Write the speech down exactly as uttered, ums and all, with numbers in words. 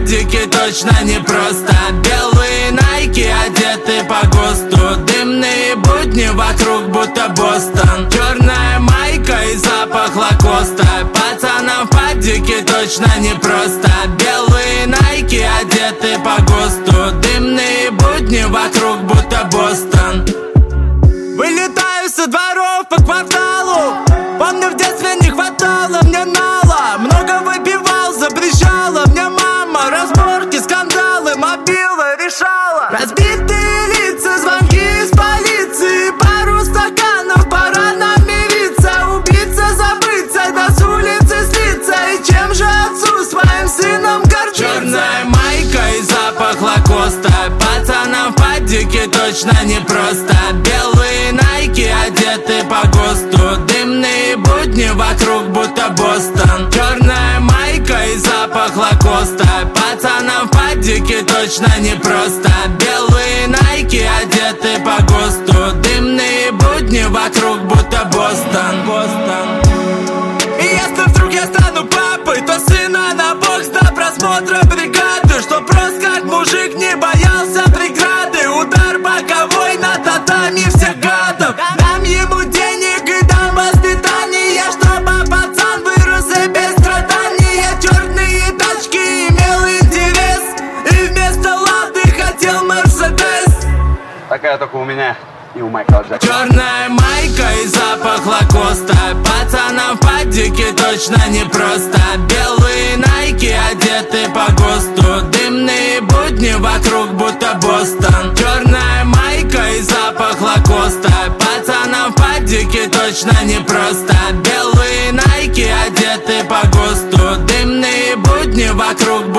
падике точно не просто. Белые найки одеты по ГОСТу. Дымные будни вокруг будто Бостон. Черная майка и запах лакоста. Пацанам в падике точно не просто. Белые найки одеты по ГОСТу. Дымные будни вокруг будто Бостон. Вылетаю со дворов по кварталу. Помню, в детстве не хватало мне нала. Много выпивал, запрещала мне мама. Разборки, скандалы, мобила решала. Разбитые лица, звонки из полиции. Пару стаканов, пора нам мириться. Убиться, забыться, да с улицы слиться. И чем же отцу своим сыном гордиться? Черная майка и запах лакоста. Пацанам в падике точно не просто. Белые найки одеты по ГОСТу. Дымные будни вокруг будто Бостон. Черная майка и запах лакоста. Пацанам в падике точно не просто. Белые найки одеты по ГОСТу. Дымные будни вокруг будто Бостон. Бостон. И если вдруг я стану папой, то сына на бокс до просмотра бригады. Чтоб просто как мужик не боялся преграды. Удар боковой на татами всех гадов. Дам ему денег и дам воспитание, чтобы пацан вырос и без страдания. Черные тачки имел интерес, и вместо лавды хотел Мерседес. Такая только у меня и у Майкла Джексона. Черная майка и запах лакоста. Пацанам в падике точно не просто. Белые найки одеты по ГОСТу. Дымные будни вокруг будто Бостон. Черная майка и запах лакоста. Пацанам в падике точно не просто. Белые найки одеты по ГОСТу. Дымные будни вокруг